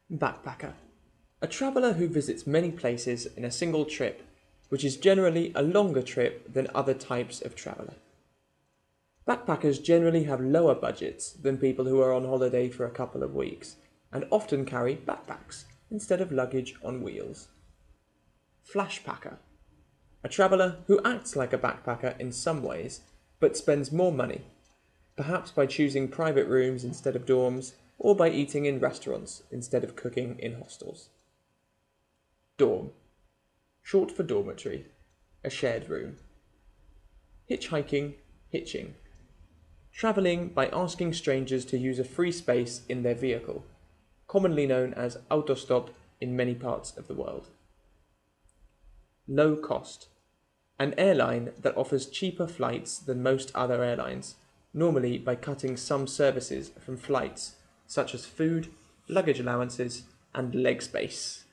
Backpacker. A traveller who visits many places in a single trip, which is generally a longer trip than other types of traveller. Backpackers generally have lower budgets than people who are on holiday for a couple of weeks, and often carry backpacks instead of luggage on wheels. Flashpacker. A traveller who acts like a backpacker in some ways, but spends more money, perhaps by choosing private rooms instead of dorms, or by eating in restaurants instead of cooking in hostels. Dorm. Short for dormitory, a shared room. Hitchhiking, hitching. Travelling by asking strangers to use a free space in their vehicle, commonly known as autostop in many parts of the world. Low cost. An airline that offers cheaper flights than most other airlines, normally by cutting some services from flights, such as food, luggage allowances, and leg space.